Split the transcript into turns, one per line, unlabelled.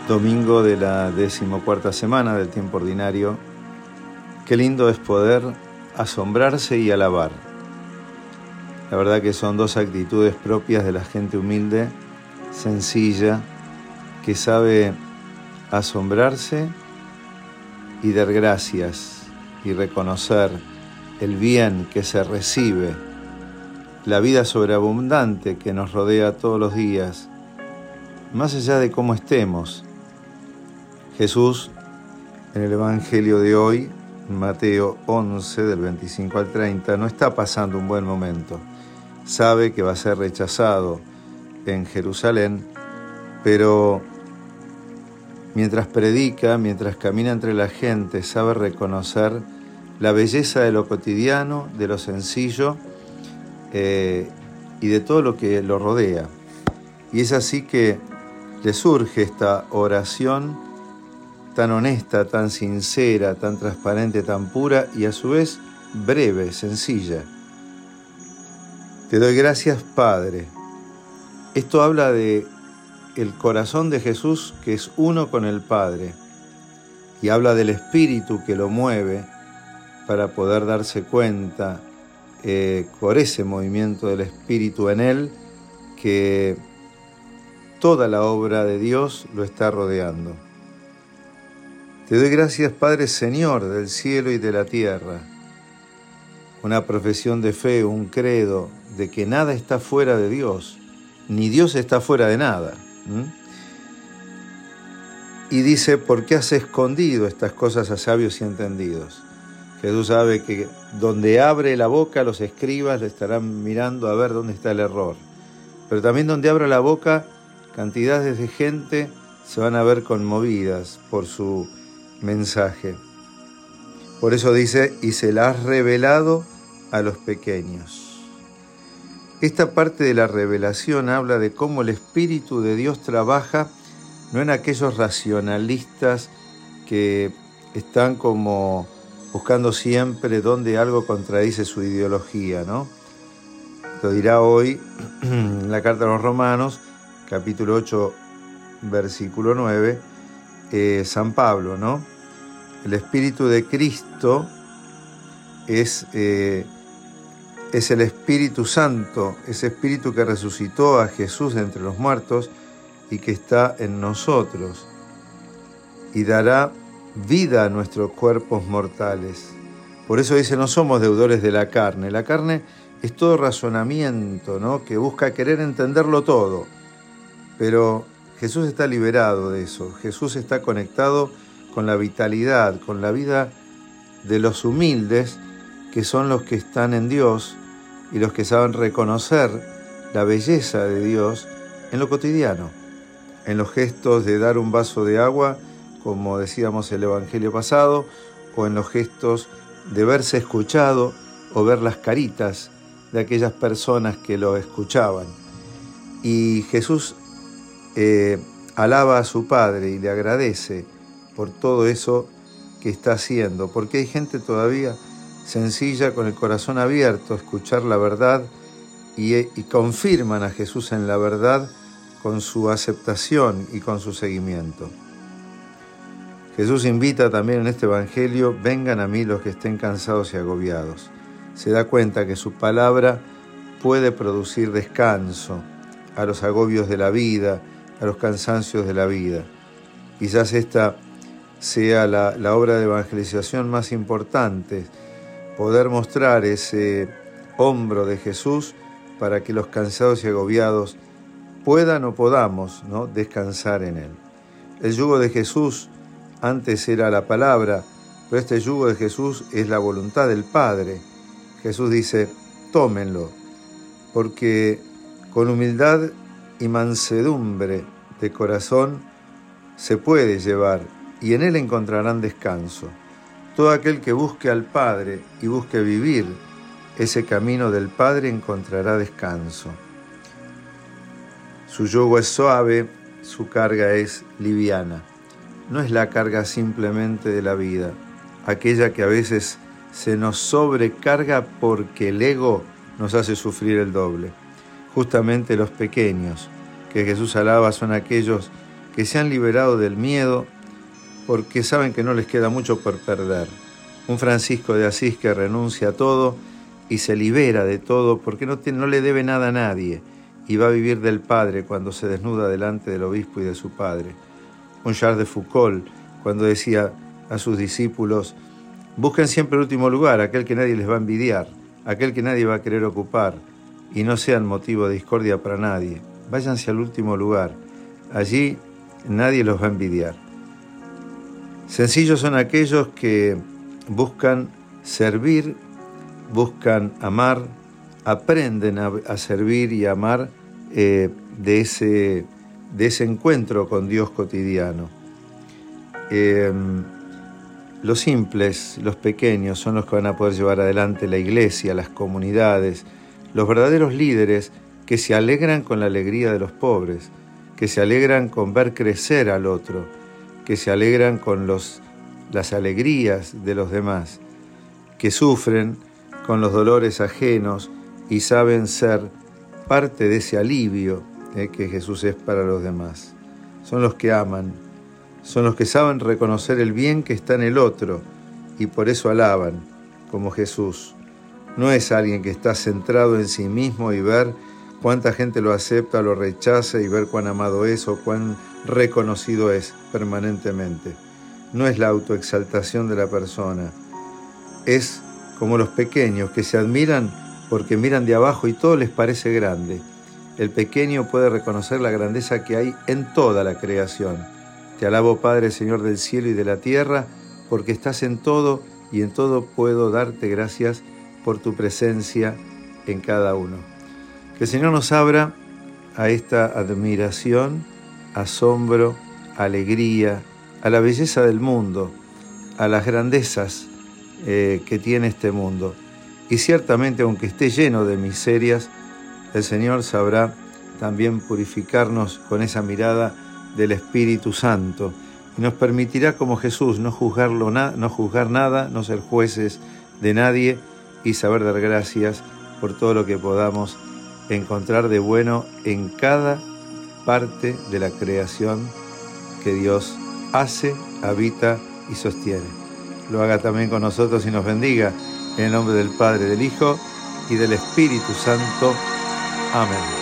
Domingo de la 14ª semana del tiempo ordinario. Qué lindo es poder asombrarse y alabar. La verdad que son dos actitudes propias de la gente humilde, sencilla, que sabe asombrarse y dar gracias y reconocer el bien que se recibe, la vida sobreabundante que nos rodea todos los días, más allá de cómo estemos. Jesús, en el Evangelio de hoy, Mateo 11, del 25 al 30, no está pasando un buen momento. Sabe que va a ser rechazado en Jerusalén, pero mientras predica, mientras camina entre la gente, sabe reconocer la belleza de lo cotidiano, de lo sencillo y de todo lo que lo rodea. Y es así que le surge esta oración tan honesta, tan sincera, tan transparente, tan pura y a su vez breve, sencilla. Te doy gracias, Padre. Esto habla de el corazón de Jesús, que es uno con el Padre, y habla del Espíritu que lo mueve para poder darse cuenta por ese movimiento del Espíritu en él, que toda la obra de Dios lo está rodeando. Te doy gracias, Padre Señor del cielo y de la tierra. Una profesión de fe, un credo de que nada está fuera de Dios, ni Dios está fuera de nada. Y dice, ¿por qué has escondido estas cosas a sabios y entendidos? Jesús sabe que donde abre la boca los escribas le estarán mirando a ver dónde está el error. Pero también donde abra la boca, cantidades de gente se van a ver conmovidas por su mensaje. Por eso dice, y se la has revelado a los pequeños. Esta parte de la revelación habla de cómo el Espíritu de Dios trabaja, no en aquellos racionalistas que están como buscando siempre donde algo contradice su ideología, ¿no? Lo dirá hoy en la carta a los Romanos, capítulo 8, versículo 9, San Pablo, ¿no? El Espíritu de Cristo es el Espíritu Santo, ese Espíritu que resucitó a Jesús de entre los muertos y que está en nosotros y dará vida a nuestros cuerpos mortales. Por eso dice, no somos deudores de la carne. La carne es todo razonamiento, ¿no? Que busca querer entenderlo todo, pero Jesús está liberado de eso. Jesús está conectado con la vitalidad, con la vida de los humildes, que son los que están en Dios y los que saben reconocer la belleza de Dios en lo cotidiano, en los gestos de dar un vaso de agua, como decíamos el Evangelio pasado, o en los gestos de verse escuchado o ver las caritas de aquellas personas que lo escuchaban. Y Jesús alaba a su Padre y le agradece por todo eso que está haciendo, porque hay gente todavía sencilla, con el corazón abierto a escuchar la verdad y confirman a Jesús en la verdad con su aceptación y con su seguimiento. Jesús invita también en este Evangelio, vengan a mí los que estén cansados y agobiados. Se da cuenta que su palabra puede producir descanso a los agobios de la vida, a los cansancios de la vida. Quizás esta sea la obra de evangelización más importante, poder mostrar ese hombro de Jesús para que los cansados y agobiados puedan o podamos, ¿no?, descansar en Él. El yugo de Jesús antes era la palabra, pero este yugo de Jesús es la voluntad del Padre. Jesús dice, tómenlo, porque con humildad y mansedumbre de corazón se puede llevar, y en él encontrarán descanso. Todo aquel que busque al Padre y busque vivir ese camino del Padre encontrará descanso. Su yugo es suave, su carga es liviana. No es la carga simplemente de la vida, aquella que a veces se nos sobrecarga porque el ego nos hace sufrir el doble. Justamente los pequeños que Jesús alaba son aquellos que se han liberado del miedo porque saben que no les queda mucho por perder. Un Francisco de Asís que renuncia a todo y se libera de todo porque no le debe nada a nadie y va a vivir del Padre cuando se desnuda delante del obispo y de su Padre. Un Charles de Foucault cuando decía a sus discípulos: busquen siempre el último lugar, aquel que nadie les va a envidiar, aquel que nadie va a querer ocupar, y no sean motivo de discordia para nadie. Váyanse al último lugar, allí nadie los va a envidiar. Sencillos son aquellos que buscan servir, buscan amar, aprenden a servir y amar de ese encuentro con Dios cotidiano. Los simples, los pequeños, son los que van a poder llevar adelante la iglesia, las comunidades, los verdaderos líderes que se alegran con la alegría de los pobres, que se alegran con ver crecer al otro, que se alegran con las alegrías de los demás, que sufren con los dolores ajenos y saben ser parte de ese alivio que Jesús es para los demás. Son los que aman, son los que saben reconocer el bien que está en el otro y por eso alaban, como Jesús. No es alguien que está centrado en sí mismo y ver cuánta gente lo acepta o lo rechaza y ver cuán amado es o cuán reconocido es permanentemente. No es la autoexaltación de la persona, es como los pequeños que se admiran porque miran de abajo y todo les parece grande. El pequeño puede reconocer la grandeza que hay en toda la creación. Te alabo, Padre, Señor del cielo y de la tierra, porque estás en todo y en todo puedo darte gracias por tu presencia en cada uno. Que el Señor nos abra a esta admiración, asombro, alegría, a la belleza del mundo, a las grandezas que tiene este mundo. Y ciertamente, aunque esté lleno de miserias, el Señor sabrá también purificarnos con esa mirada del Espíritu Santo y nos permitirá, como Jesús, no juzgar nada, no ser jueces de nadie y saber dar gracias por todo lo que podamos encontrar de bueno en cada parte de la creación que Dios hace, habita y sostiene. Lo haga también con nosotros y nos bendiga en el nombre del Padre, del Hijo y del Espíritu Santo. Amén.